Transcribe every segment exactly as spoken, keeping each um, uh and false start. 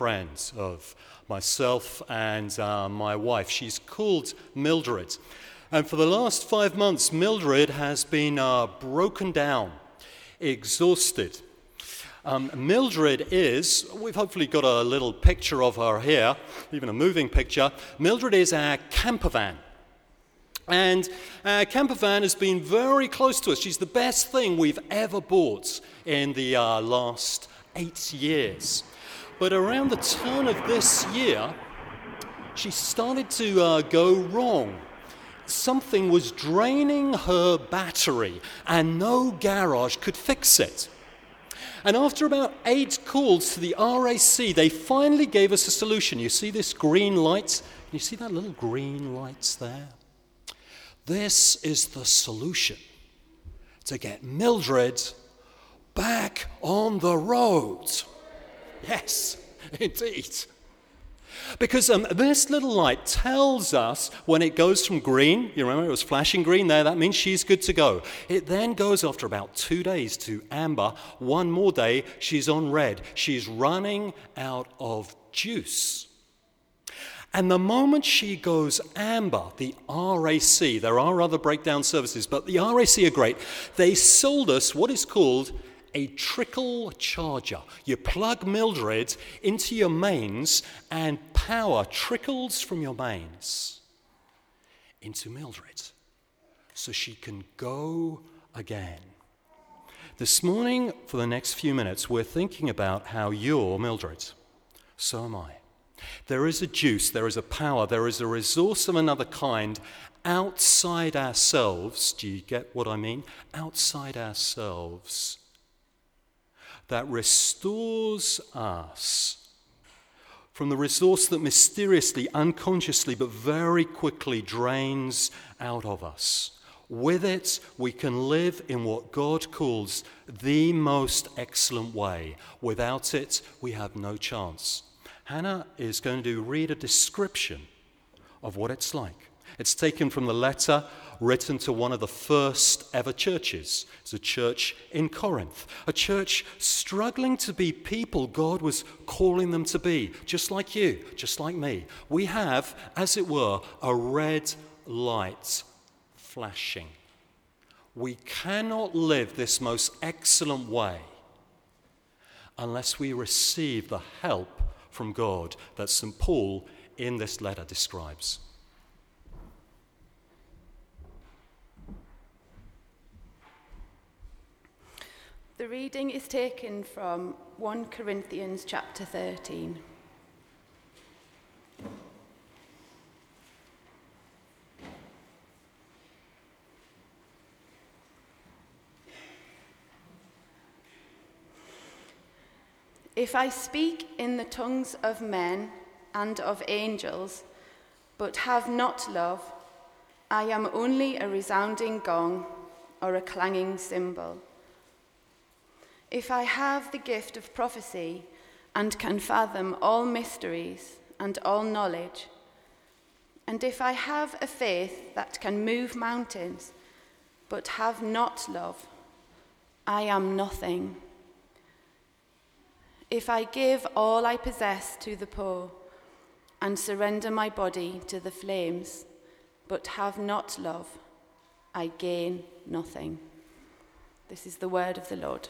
friend of myself and uh, my wife. She's called Mildred. And for the last five months, Mildred has been uh, broken down, exhausted. Um, Mildred is, we've hopefully got a little picture of her here, even a moving picture. Mildred is our camper van. And our camper van has been very close to us. She's the best thing we've ever bought in the uh, last eight years. But around the turn of this year, she started to uh, go wrong. Something was draining her battery, and no garage could fix it. And after about eight calls to the R A C, they finally gave us a solution. You see this green light? You see that little green light there? This is the solution to get Mildred back on the road. Yes, indeed. Because um, this little light tells us when it goes from green, you remember it was flashing green there, that means she's good to go. It then goes after about two days to amber. One more day, she's on red. She's running out of juice. And the moment she goes amber, the R A C, there are other breakdown services, but the R A C are great. They sold us what is called a trickle charger. You plug Mildred into your mains and power trickles from your mains into Mildred so she can go again. This morning, for the next few minutes, we're thinking about how you're Mildred. So am I. There is a juice, there is a power, there is a resource of another kind outside ourselves. Do you get what I mean? Outside ourselves. That restores us from the resource that mysteriously, unconsciously, but very quickly drains out of us. With it, we can live in what God calls the most excellent way. Without it, we have no chance. Hannah is going to read a description of what it's like. It's taken from the letter written to one of the first ever churches. It's a church in Corinth, a church struggling to be people God was calling them to be, just like you, just like me. We have, as it were, a red light flashing. We cannot live this most excellent way unless we receive the help from God that Saint Paul in this letter describes. The reading is taken from First Corinthians chapter thirteen. If I speak in the tongues of men and of angels, but have not love, I am only a resounding gong or a clanging cymbal. If I have the gift of prophecy and can fathom all mysteries and all knowledge, and if I have a faith that can move mountains, but have not love, I am nothing. If I give all I possess to the poor and surrender my body to the flames, but have not love, I gain nothing. This is the word of the Lord.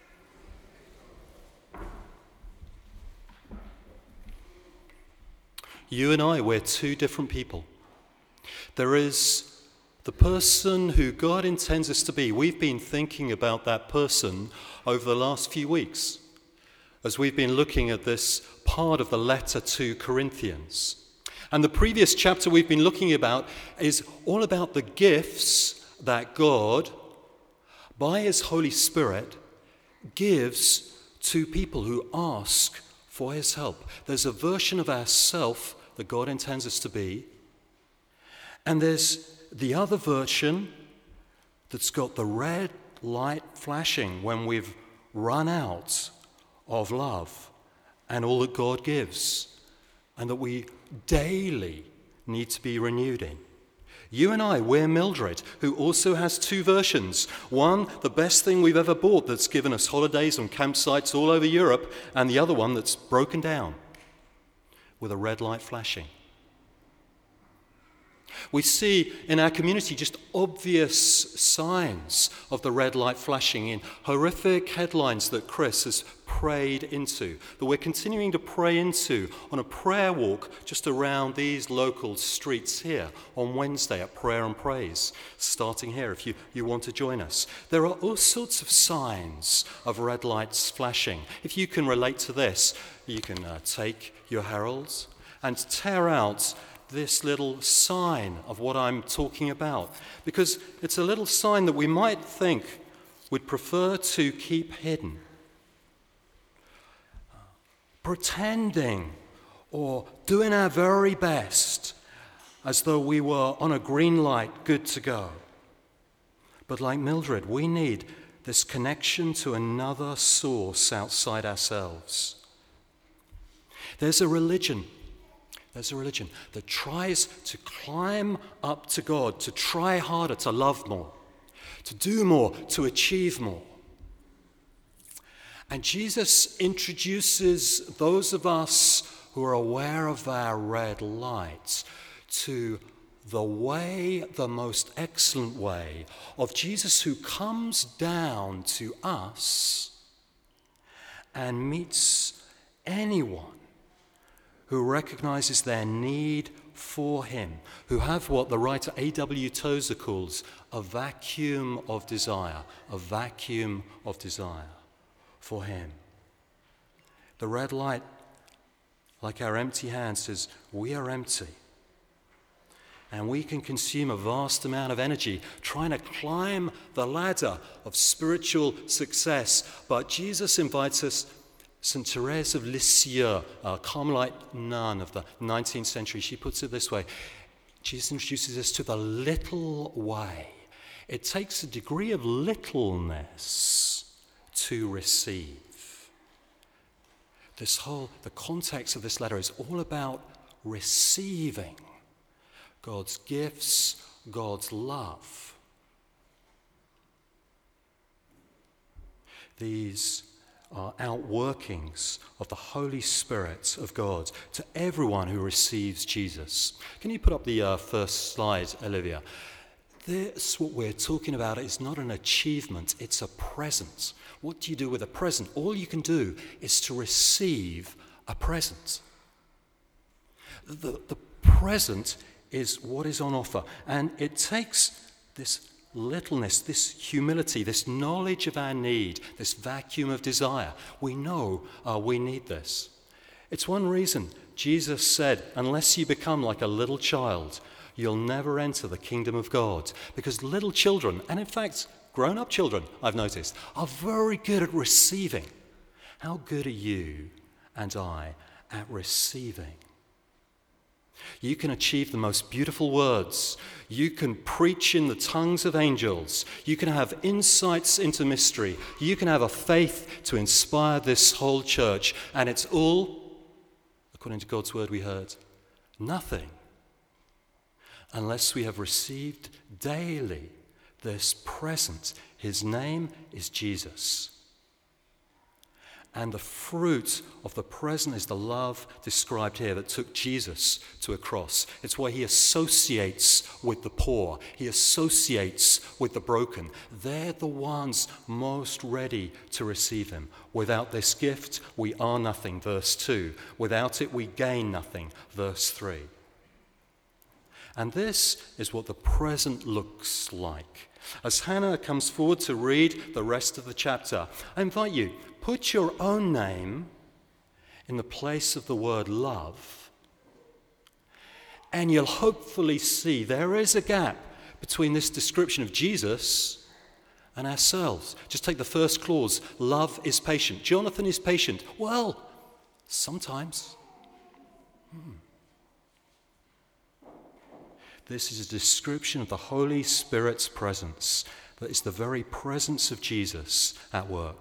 You and I, we're two different people. There is the person who God intends us to be. We've been thinking about that person over the last few weeks as we've been looking at this part of the letter to Corinthians. And the previous chapter we've been looking about is all about the gifts that God, by his Holy Spirit, gives to people who ask for his help. There's a version of ourself that God intends us to be, and there's the other version that's got the red light flashing when we've run out of love and all that God gives, and that we daily need to be renewed in. You and I, we're Mildred, who also has two versions. One, the best thing we've ever bought that's given us holidays on campsites all over Europe, and the other one that's broken down. with a red light flashing. We see in our community just obvious signs of the red light flashing in horrific headlines that Chris has prayed into, that we're continuing to pray into on a prayer walk just around these local streets here on Wednesday at Prayer and Praise, starting here if you, you want to join us. There are all sorts of signs of red lights flashing. If you can relate to this, you can uh, take your heralds and tear out this little sign of what I'm talking about, because it's a little sign that we might think we'd prefer to keep hidden. Pretending or doing our very best as though we were on a green light, good to go. But like Mildred, we need this connection to another source outside ourselves. There's a religion There's a religion that tries to climb up to God, to try harder, to love more, to do more, to achieve more. And Jesus introduces those of us who are aware of our red lights to the way, the most excellent way of Jesus, who comes down to us and meets anyone who recognizes their need for him, who have what the writer A W Tozer calls a vacuum of desire, a vacuum of desire for him. The red light, like our empty hand, says, we are empty. And we can consume a vast amount of energy trying to climb the ladder of spiritual success. But Jesus invites us. Saint Therese of Lisieux, a Carmelite nun of the nineteenth century, she puts it this way. Jesus introduces us to the little way. It takes a degree of littleness to receive. This whole, the context of this letter is all about receiving God's gifts, God's love. These are outworkings of the Holy Spirit of God to everyone who receives Jesus. Can you put up the uh, first slide, Olivia? This, what we're talking about, is not an achievement, it's a present. What do you do with a present? All you can do is to receive a present. The, the present is what is on offer, and it takes this littleness, this humility, this knowledge of our need, this vacuum of desire. We know uh, we need this. It's one reason Jesus said, unless you become like a little child, you'll never enter the kingdom of God. Because little children, and in fact grown-up children, I've noticed, are very good at receiving. How good are you and I at receiving? You can achieve the most beautiful words. You can preach in the tongues of angels. You can have insights into mystery. You can have a faith to inspire this whole church. And it's all, according to God's word we heard, nothing unless we have received daily this present. His name is Jesus. And the fruit of the present is the love described here that took Jesus to a cross. It's why he associates with the poor. He associates with the broken. They're the ones most ready to receive him. Without this gift, we are nothing, verse two. Without it, we gain nothing, verse three. And this is what the present looks like. As Hannah comes forward to read the rest of the chapter, I invite you, put your own name in the place of the word love, and you'll hopefully see there is a gap between this description of Jesus and ourselves. Just take the first clause, love is patient. Jonathan is patient. Well, sometimes. Hmm. This is a description of the Holy Spirit's presence, that is the very presence of Jesus at work.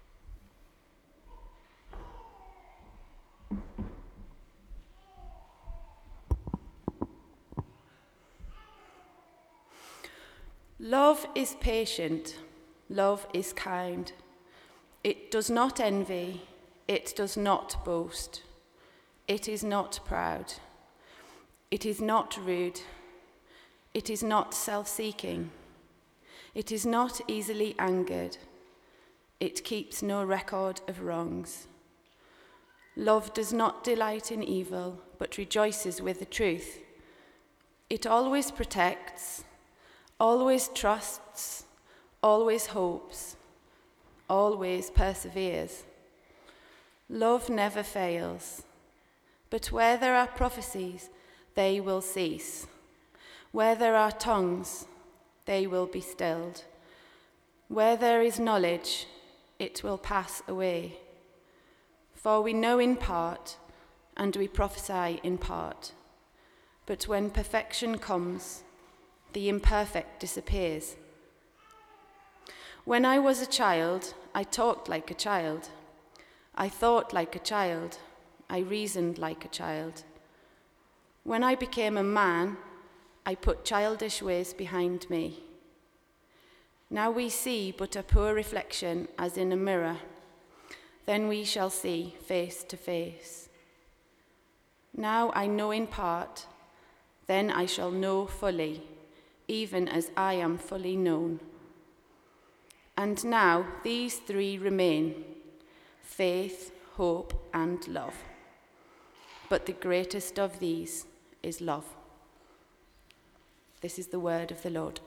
Love is patient. Love is kind. It does not envy. It does not boast. It is not proud. It is not rude. It is not self-seeking. It is not easily angered. It keeps no record of wrongs. Love does not delight in evil, but rejoices with the truth. It always protects, always trusts, always hopes, always perseveres. Love never fails. But where there are prophecies, they will cease. Where there are tongues, they will be stilled. Where there is knowledge, it will pass away. For we know in part, and we prophesy in part. But when perfection comes, the imperfect disappears. When I was a child, I talked like a child. I thought like a child. I reasoned like a child. When I became a man, I put childish ways behind me. Now we see but a poor reflection as in a mirror. Then we shall see face to face. Now I know in part, then I shall know fully, even as I am fully known. And now these three remain: faith, hope, and love. But the greatest of these is love. This is the word of the Lord.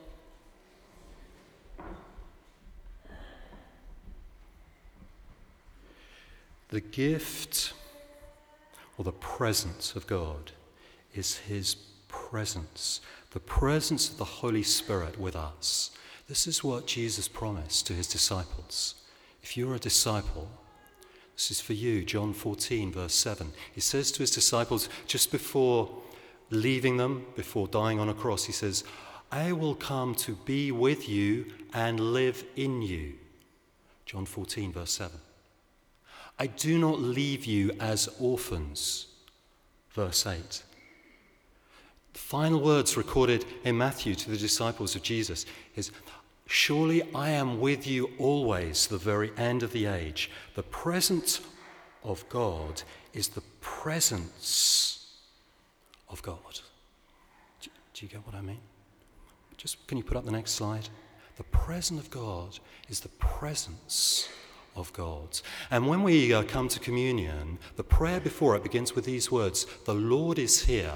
The gift or the presence of God is his presence, the presence of the Holy Spirit with us. This is what Jesus promised to his disciples. If you're a disciple, this is for you. John fourteen, verse seven. He says to his disciples just before leaving them, before dying on a cross, he says, I will come to be with you and live in you. John fourteen, verse seven. I do not leave you as orphans. Verse eight. The final words recorded in Matthew to the disciples of Jesus is, surely I am with you always, to the very end of the age. The presence of God is the presence of God. Do, do you get what I mean? Just, can you put up the next slide? The presence of God is the presence of God. And when we uh, come to communion, the prayer before it begins with these words, the Lord is here.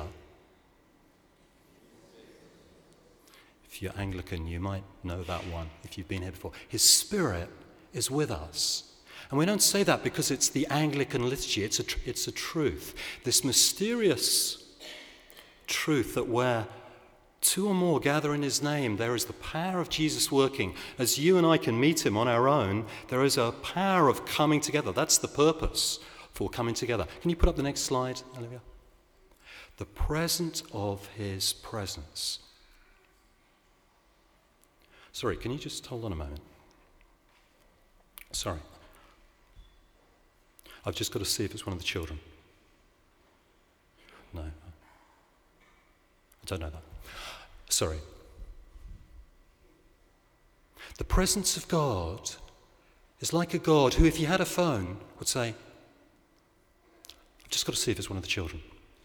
If you're Anglican, you might know that one, if you've been here before. His Spirit is with us. And we don't say that because it's the Anglican liturgy. It's a, tr- it's a truth. This mysterious truth that where two or more gather in his name, there is the power of Jesus working. As you and I can meet him on our own, there is a power of coming together. That's the purpose for coming together. Can you put up the next slide, Olivia? The presence of his presence. Sorry, can you just hold on a moment? Sorry. I've just got to see if it's one of the children. No. I don't know that. Sorry. The presence of God is like a God who, if you had a phone, would say, I've just got to see if it's one of the children.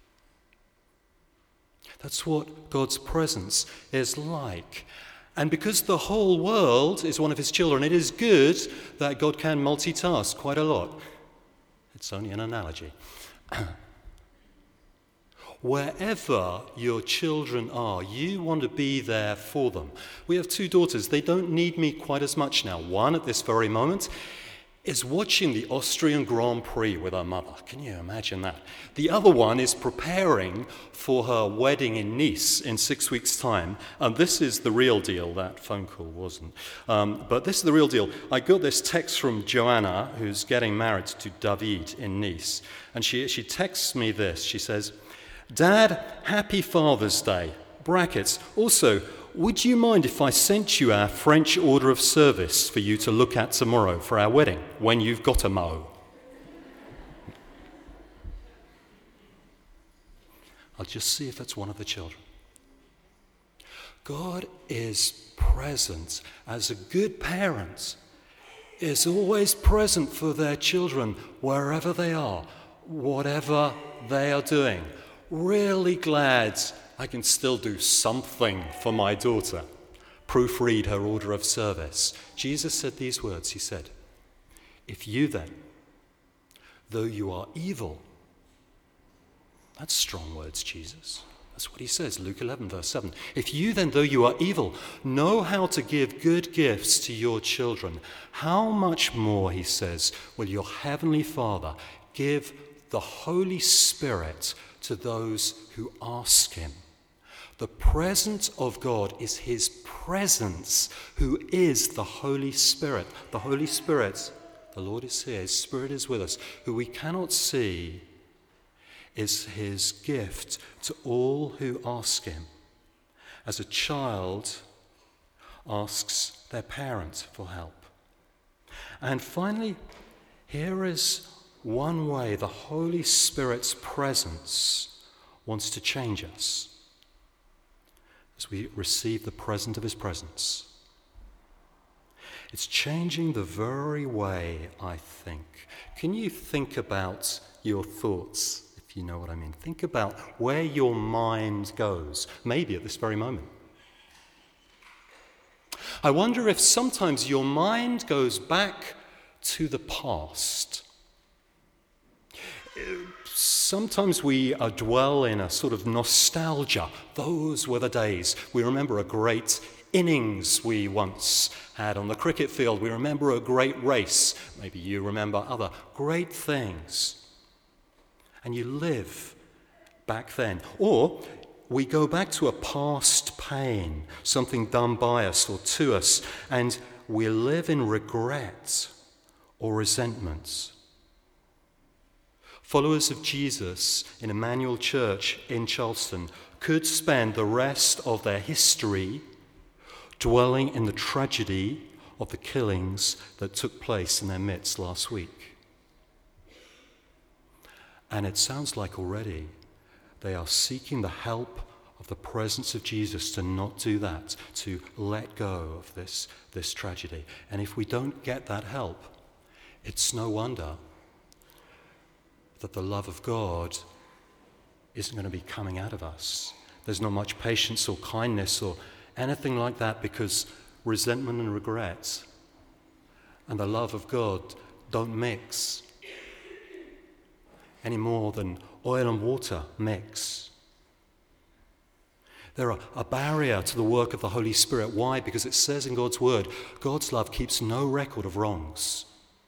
That's what God's presence is like. And because the whole world is one of his children, it is good that God can multitask quite a lot. It's only an analogy. Wherever your children are, you want to be there for them. We have two daughters. They don't need me quite as much now. One, at this very moment, is watching the Austrian Grand Prix with her mother. Can you imagine that? The other one is preparing for her wedding in Nice in six weeks' time. And this is the real deal. That phone call wasn't. Um, but this is the real deal. I got this text from Joanna, who's getting married to David in Nice. And she, she texts me this. She says, Dad, happy Father's Day. Brackets. Also, would you mind if I sent you our French order of service for you to look at tomorrow for our wedding, when you've got a mo? I'll just see if it's one of the children. God is present as a good parent is always present for their children wherever they are, whatever they are doing. Really glad I can still do something for my daughter. Proofread her order of service. Jesus said these words. He said, if you then, though you are evil, that's strong words, Jesus. That's what he says, Luke eleven, verse seven. If you then, though you are evil, know how to give good gifts to your children, how much more, he says, will your heavenly Father give the Holy Spirit to those who ask him? The presence of God is his presence, who is the Holy Spirit. The Holy Spirit, the Lord is here, his Spirit is with us, who we cannot see, is his gift to all who ask him, as a child asks their parent for help. And finally, here is one way the Holy Spirit's presence wants to change us as we receive the present of his presence. It's changing the very way I think. Can you think about your thoughts, if you know what I mean? Think about where your mind goes, maybe at this very moment. I wonder if sometimes your mind goes back to the past. Sometimes we uh, dwell in a sort of nostalgia. Those were the days. We remember a great innings we once had on the cricket field. We remember a great race. Maybe you remember other great things. And you live back then. Or we go back to a past pain, something done by us or to us, and we live in regret or resentment. Followers of Jesus in Emmanuel Church in Charleston could spend the rest of their history dwelling in the tragedy of the killings that took place in their midst last week. And it sounds like already they are seeking the help of the presence of Jesus to not do that, to let go of this, this tragedy. And if we don't get that help, it's no wonder that the love of God isn't going to be coming out of us. There's not much patience or kindness or anything like that, because resentment and regret and the love of God don't mix any more than oil and water mix. They're a, a barrier to the work of the Holy Spirit. Why? Because it says in God's word, God's love keeps no record of wrongs.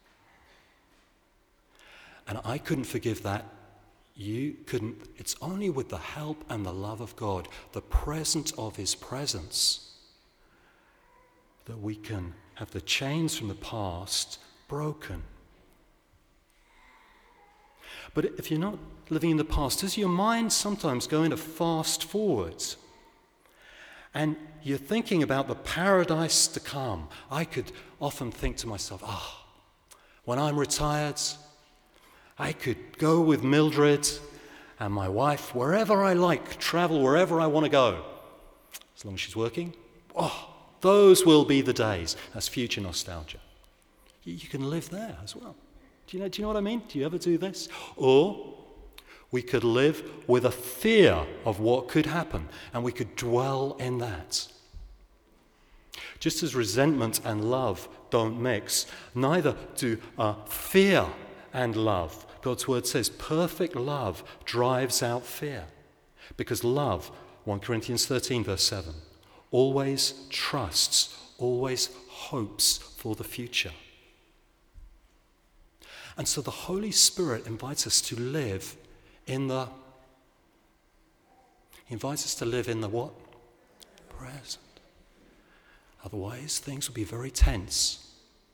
And I couldn't forgive that. You couldn't. It's only with the help and the love of God, the presence of his presence, that we can have the chains from the past broken. But if you're not living in the past, does your mind sometimes go into fast forward? And you're thinking about the paradise to come. I could often think to myself, ah, oh, when I'm retired, I could go with Mildred and my wife wherever I like, travel wherever I want to go, as long as she's working. Oh, those will be the days. That's future nostalgia. You, you can live there as well. Do you know, do you know what I mean? Do you ever do this? Or we could live with a fear of what could happen, and we could dwell in that. Just as resentment and love don't mix, neither do uh, fear and love. God's word says perfect love drives out fear, because love, First Corinthians thirteen verse seven, always trusts, always hopes for the future. And so the Holy Spirit invites us to live in the, he invites us to live in the what? Present. Otherwise, things will be very tense.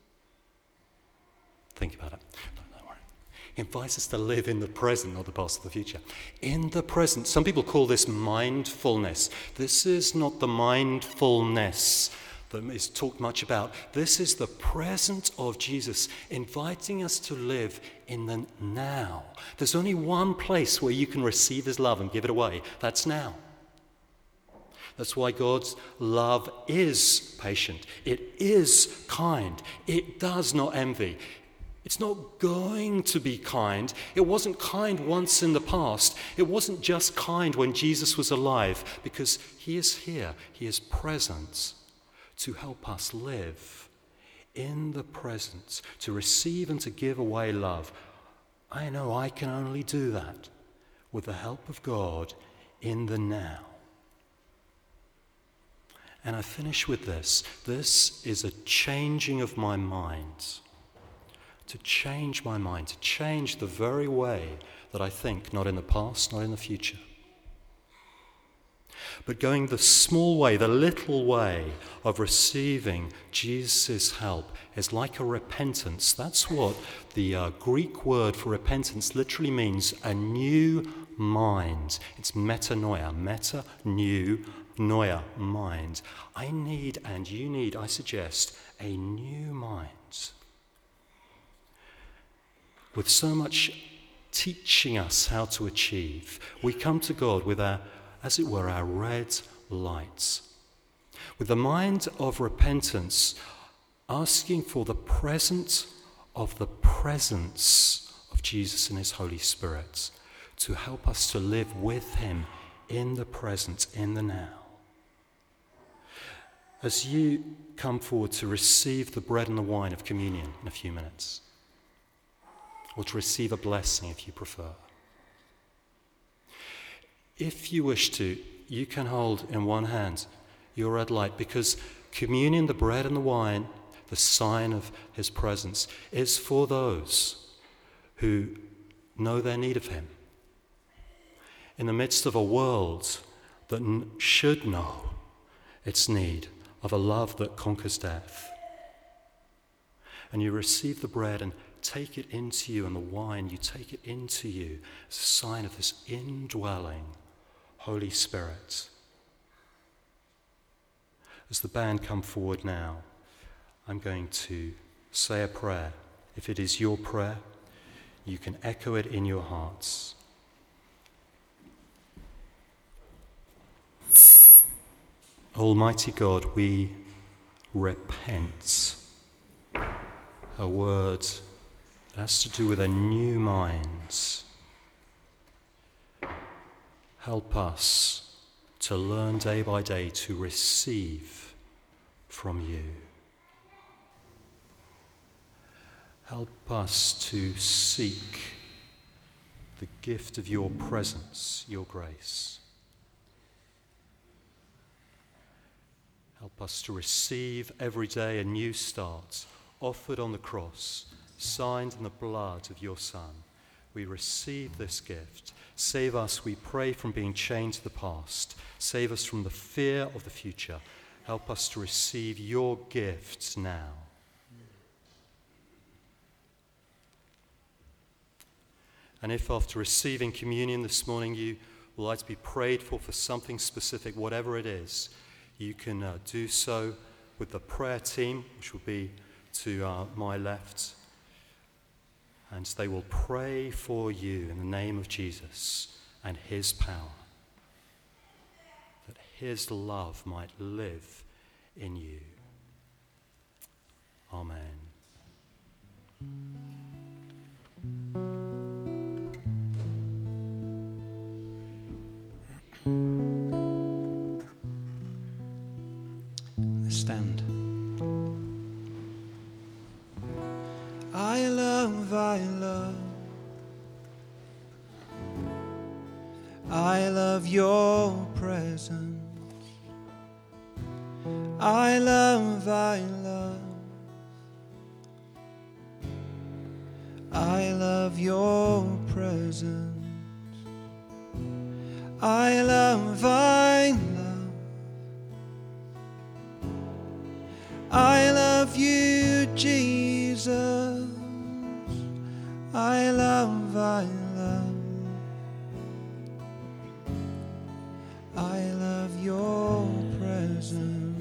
Think about it. He invites us to live in the present, not the past or the future. In the present. Some people call this mindfulness. This is not the mindfulness that is talked much about. This is the presence of Jesus inviting us to live in the now. There's only one place where you can receive his love and give it away. That's now. That's why God's love is patient. It is kind. It does not envy. It's not going to be kind. It wasn't kind once in the past. It wasn't just kind when Jesus was alive, because he is here. He is present to help us live in the present, to receive and to give away love. I know I can only do that with the help of God in the now. And I finish with this. This is a changing of my mind. To change my mind, to change the very way that I think, not in the past, not in the future. But going the small way, the little way of receiving Jesus' help is like a repentance. That's what the uh, Greek word for repentance literally means, a new mind. It's metanoia, meta, new, noia, mind. I need, and you need, I suggest, a new mind. With so much teaching us how to achieve, we come to God with our, as it were, our red lights. With the mind of repentance, asking for the presence of the presence of Jesus and his Holy Spirit to help us to live with him in the present, in the now. As you come forward to receive the bread and the wine of communion in a few minutes, or to receive a blessing if you prefer. If you wish to, you can hold in one hand your red light, because communion, the bread and the wine, the sign of his presence, is for those who know their need of him. In the midst of a world that n- should know its need of a love that conquers death. And you receive the bread and take it into you, and the wine, you take it into you as a sign of this indwelling Holy Spirit. As the band come forward now, I'm going to say a prayer. If it is your prayer, you can echo it in your hearts. Almighty God, we repent. A word that has to do with a new mind. Help us to learn day by day to receive from you. Help us to seek the gift of your presence, your grace. Help us to receive every day a new start, offered on the cross, signed in the blood of your Son. We receive this gift. Save us, we pray, from being chained to the past. Save us from the fear of the future. Help us to receive your gifts now. And if after receiving communion this morning you would like to be prayed for for something specific, whatever it is, you can uh, do so with the prayer team, which will be to uh, my left. And they will pray for you in the name of Jesus and his power, that his love might live in you. Amen. Let's stand. I love, I love, I love your presence. I love, I love, I love your presence. I love, I love, I love you, Jesus. I love, I love, I love your presence.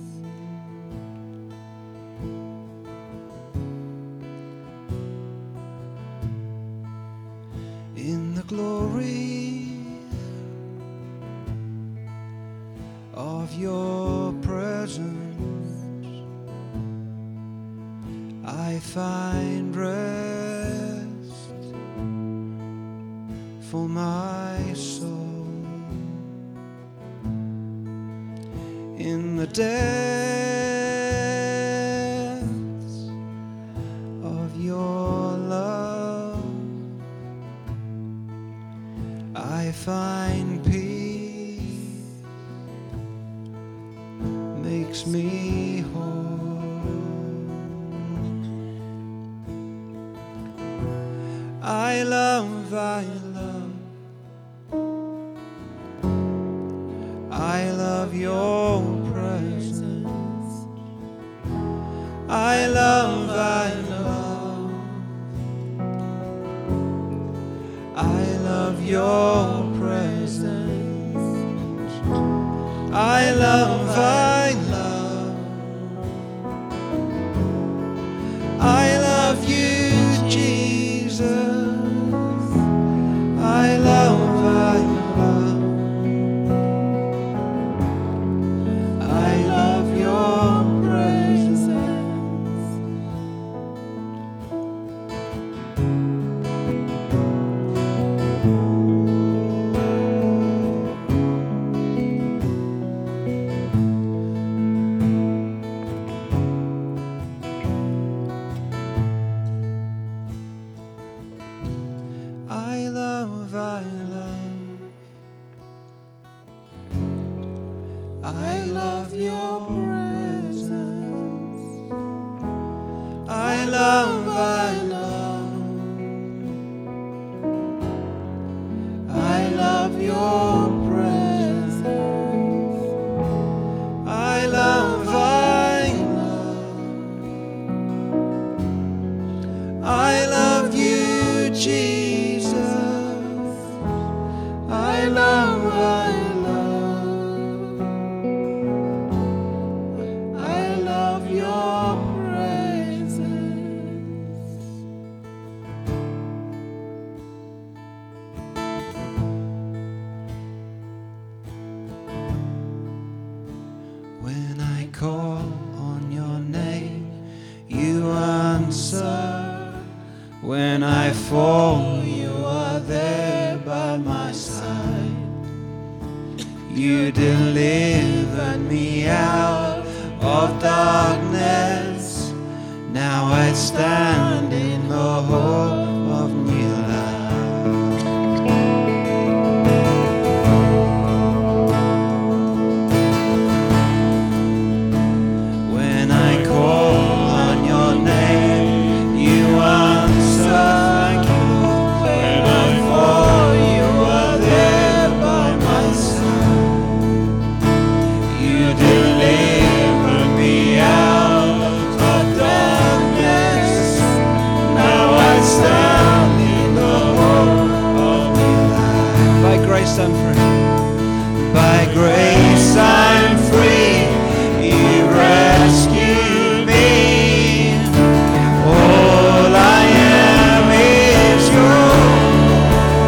In the glory of your presence, I I find rest for my soul in the depths of your love. I find peace, makes me whole. I love, I love, I love your presence. I love, I love, I love your presence. I love, I love, I love you, Jesus. I love, I love, I love your presence. I love, I love, I love your presence. I love, I love, I love your presence. I love, I love, I love you, Jesus. I love, I love, I love your presence. When I call on your name, you answer. When I fall, you are there by my side. You delivered me out of darkness. Now I stand in the hope of new life. When I call on your name, you answer. When I fall, you are there by my side. You deliver me out of darkness. Now I stand in the hope of new life. By grace I'm free. By grace I'm free. You rescued me. All I am is yours.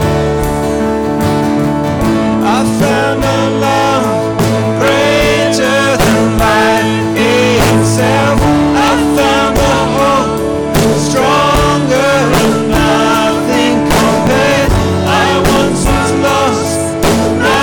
I found a love greater than life itself. I found a hope stronger than nothing compared. I once was lost, but now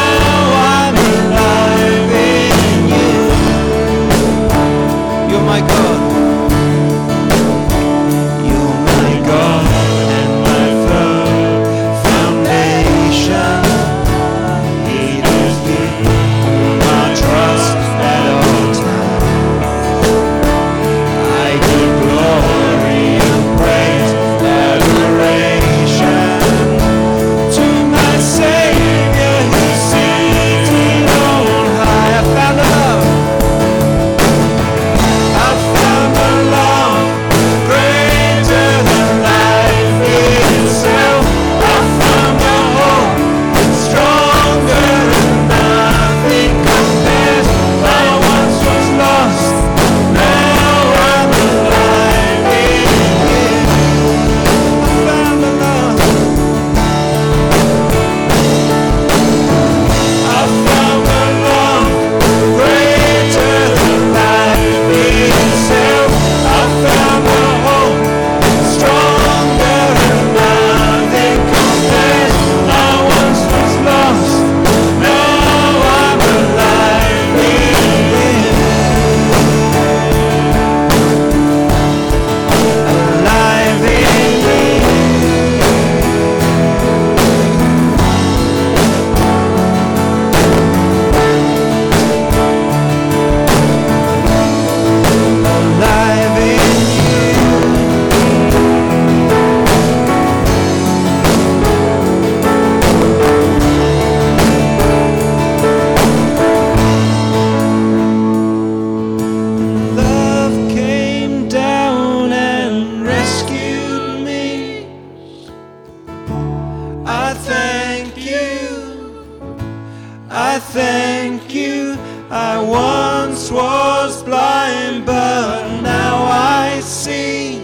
I thank you. I once was blind, but now I see.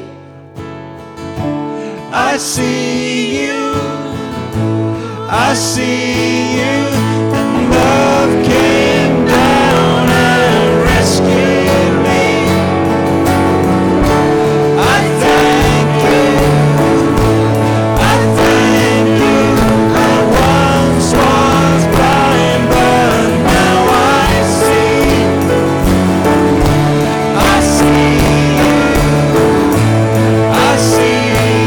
I see you. I see you. And love came down and rescued me. I thank you. I thank you. I once was blind, but now I see. I see you. I see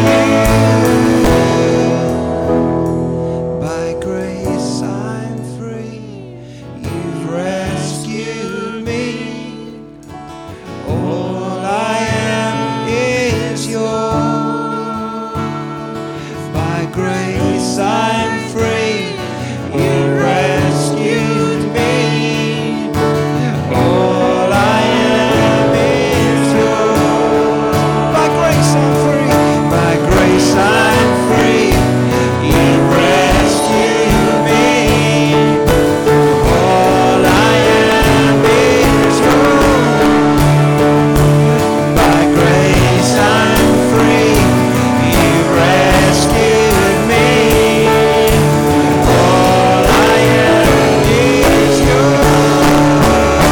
you. By grace I'm free. You've rescued me. All I am is yours. By grace I'm free. You rescued me. All I am is yours. By grace I'm free. By grace I'm free. You rescued me. All I am is yours. By grace I'm free. You rescued me. All I am is yours.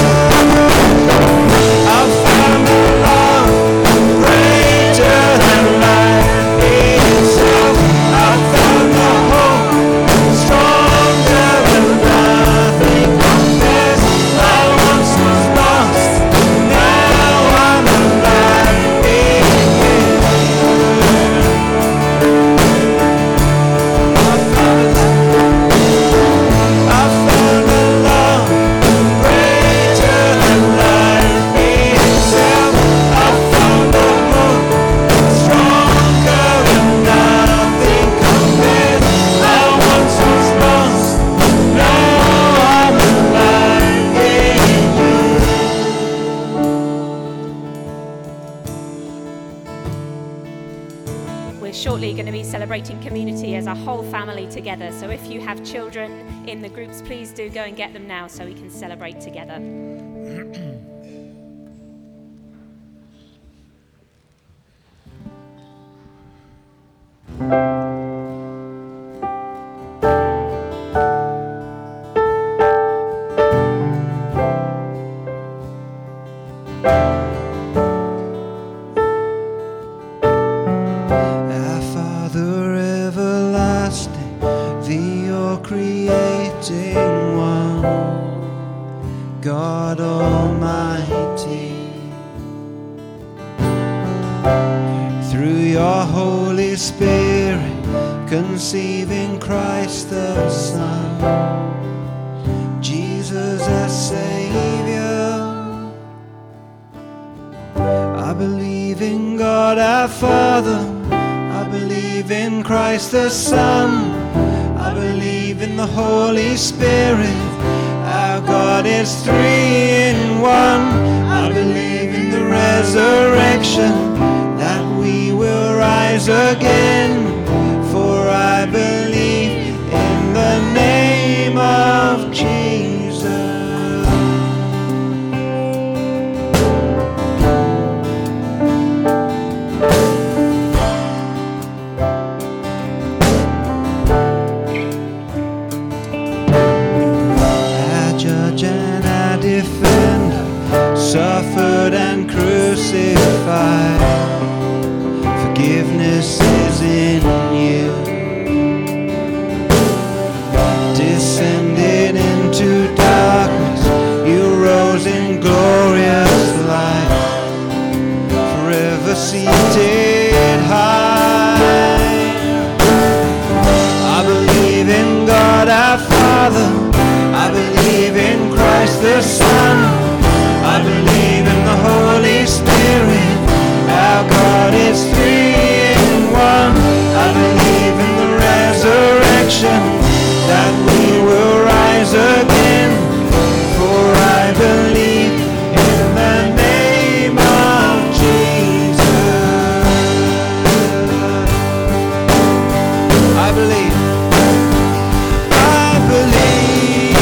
I found a love greater than life itself. I found a hope stronger than nothing compares. I once was lost, now I'm alive in you. I found a I found a love greater than life itself. I found a hope stronger than nothing compares. I once was lost, now I'm alive in you. We're shortly going to be celebrating community as a whole family together. So if you have children in the groups, please do go and get them now so we can celebrate together. Our Father everlasting, the all-creating one, God Almighty, through your Holy Spirit, conceiving Christ the Son, Jesus our Savior. I believe in God our Father, I believe in Christ the Son, I believe in the Holy Spirit, our God is three in one. I believe in the resurrection, that we will rise again, for I believe in the name of Jesus. Our judge and our defender, suffered and crucified. Forgiveness is in you. Descended into darkness, you rose in glorious light, forever seated high. I believe in God our Father, I believe in Christ the Son, I believe in the Holy Spirit, our God is three in one. I believe in the resurrection, that we will rise again, for I believe in the name of Jesus. I believe, I believe.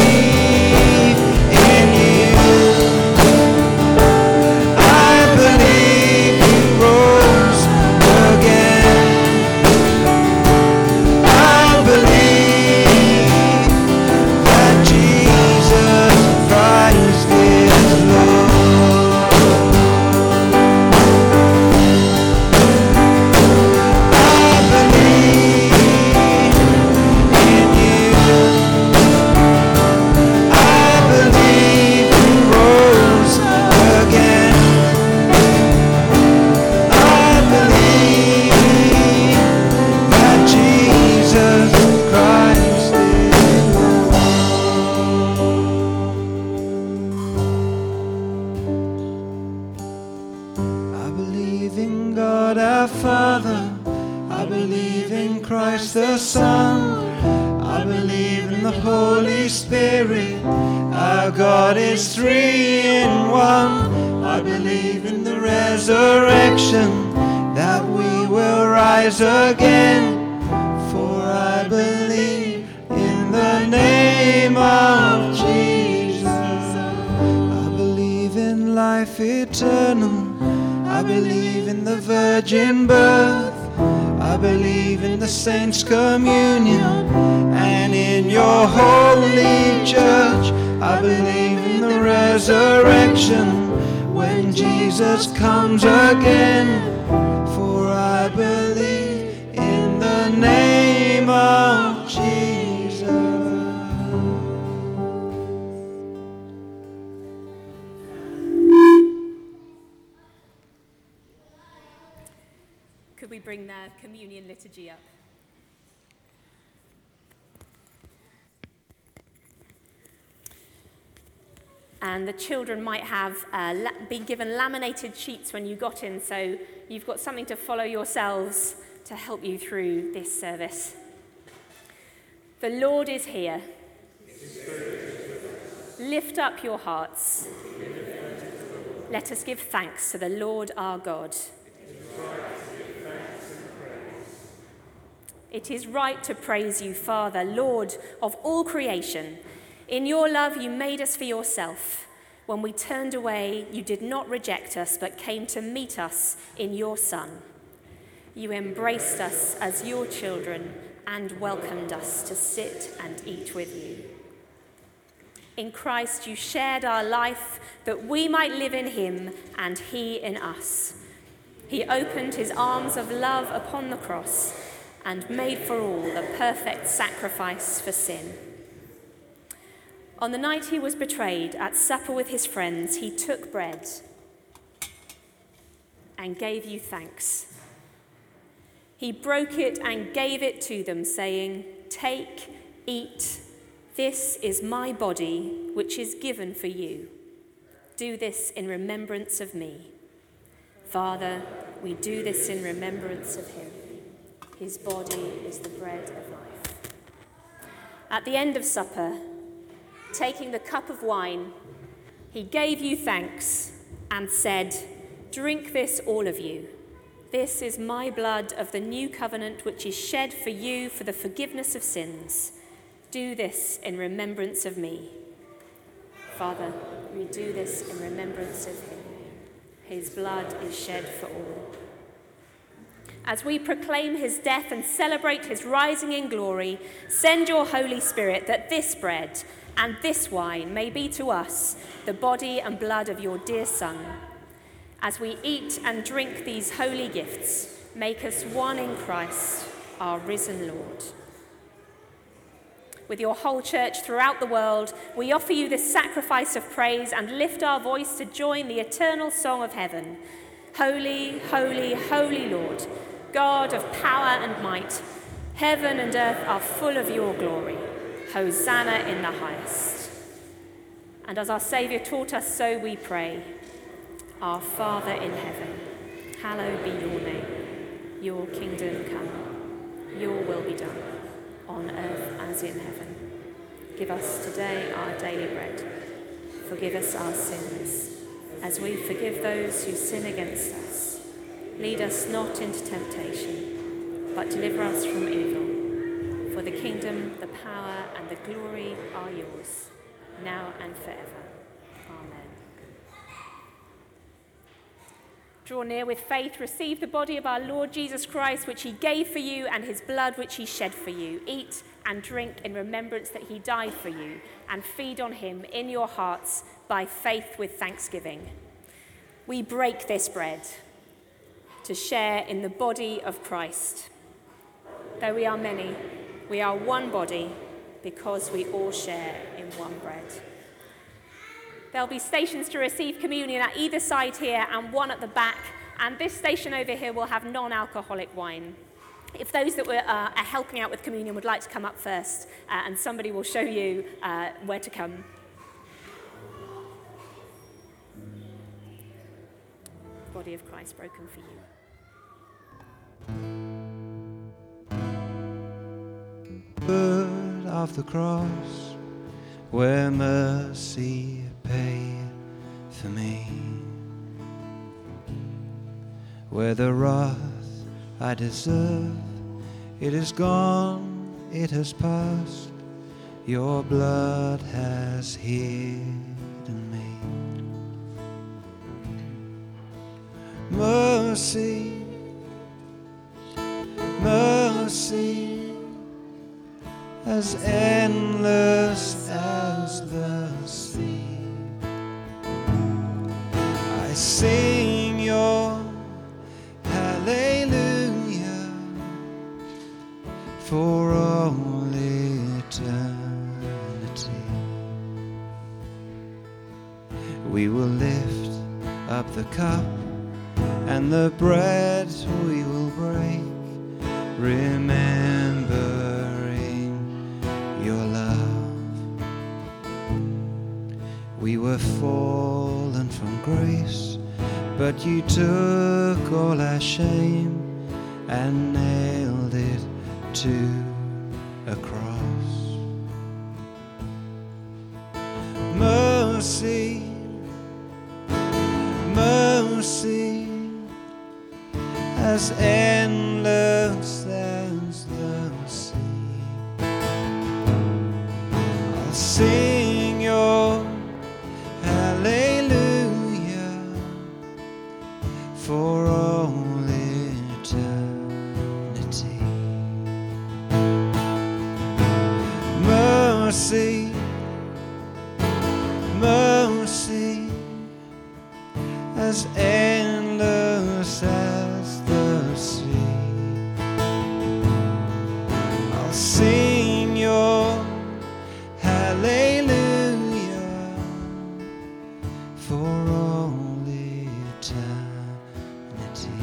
and the Holy Spirit. Our God is three in one. I believe in the resurrection, that we will rise again. For I believe in the name of Jesus. I believe in life eternal. I believe in the virgin birth. I believe in the saints' communion and in your holy church. I believe in the resurrection when Jesus comes again. For I believe in the name of Jesus. Could we bring the communion liturgy up? And the children might have uh, la- been given laminated sheets when you got in, so you've got something to follow yourselves to help you through this service. The Lord is here. Lift up your hearts. Let us give thanks to the Lord our God. It is right to praise you, Father, Lord of all creation. In your love you made us for yourself. When we turned away, you did not reject us, but came to meet us in your Son. You embraced us as your children and welcomed us to sit and eat with you. In Christ you shared our life, that we might live in him and he in us. He opened his arms of love upon the cross and made for all the perfect sacrifice for sin. On the night he was betrayed, at supper with his friends, he took bread and gave you thanks. He broke it and gave it to them, saying, "Take, eat, this is my body, which is given for you. Do this in remembrance of me." Father, we do this in remembrance of him. His body is the bread of life. At the end of supper, taking the cup of wine, he gave you thanks and said, "Drink this, all of you. This is my blood of the new covenant, which is shed for you for the forgiveness of sins. Do this in remembrance of me." Father, we do this in remembrance of him. His blood is shed for all. As we proclaim his death and celebrate his rising in glory, send your Holy Spirit that this bread and this wine may be to us the body and blood of your dear Son. As we eat and drink these holy gifts, make us one in Christ, our risen Lord. With your whole church throughout the world, we offer you this sacrifice of praise and lift our voice to join the eternal song of heaven. Holy, holy, holy Lord, God of power and might, heaven and earth are full of your glory. Hosanna in the highest. And as our Saviour taught us, so we pray. Our Father in heaven, hallowed be your name. Your kingdom come, your will be done, on earth as in heaven. Give us today our daily bread. Forgive us our sins, as we forgive those who sin against us. Lead us not into temptation, but deliver us from evil. For the kingdom, the power, and the glory are yours, now and forever. Amen. Draw near with faith, receive the body of our Lord Jesus Christ, which he gave for you, and his blood, which he shed for you. Eat and drink in remembrance that he died for you, and feed on him in your hearts by faith with thanksgiving. We break this bread to share in the body of Christ. Though we are many, we are one body because we all share in one bread. There'll be stations to receive communion at either side here and one at the back, and this station over here will have non-alcoholic wine. If those that were, uh, are helping out with communion would like to come up first, uh, and somebody will show you uh, where to come. Body of Christ broken for you. Good of the cross, where mercy paid for me, where the wrath I deserve, it is gone, it has passed, your blood has hidden me. Mercy, mercy, as endless as the sea. I sing your hallelujah for all eternity. We will lift up the cup and the bread we will break, remembering your love. We were fallen from grace, but you took all our shame and nailed it to a cross. Mercy, mercy, as endless as the sea. I'll sing your hallelujah for all eternity. Mercy, mercy, as endless as the sea. I'll sing your hallelujah for all eternity.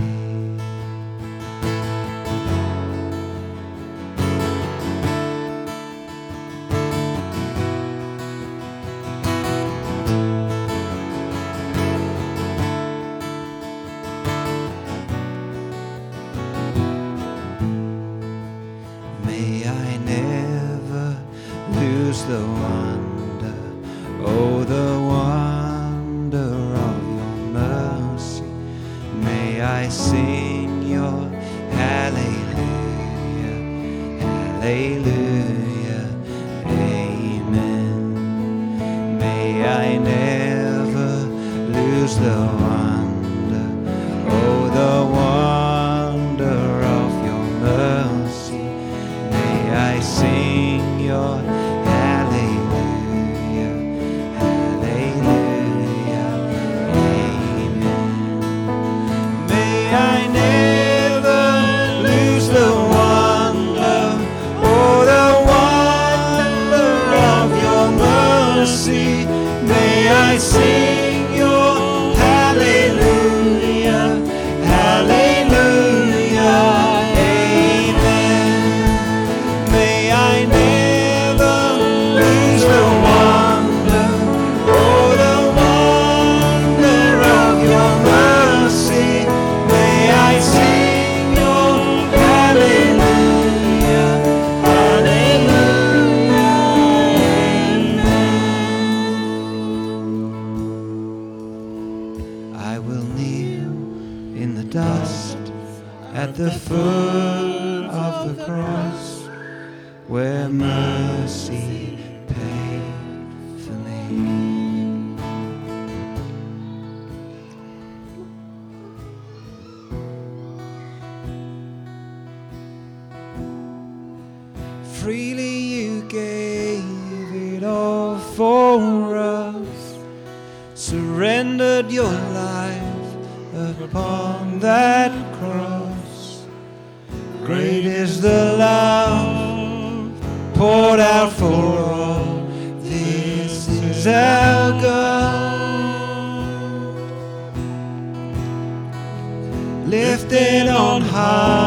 May I never lose the wonder, oh, the wonder of your mercy. May I sing your hallelujah, hallelujah, amen. May I never lose the wonder, oh, the wonder of your mercy. May I sing your hallelujah, hallelujah, amen. May I never lose the wonder, oh, the wonder of your mercy. May I sing your hallelujah, hallelujah, amen. May I never lose the wonder, oh, the wonder of your mercy. May I sing your hallelujah, hallelujah, amen. I will kneel in the dust at the foot of the cross, where mercy paid for me. Freely you gave it all for us, surrendered your life upon that cross. Great is the love poured out for all. This is our God, lifted on high.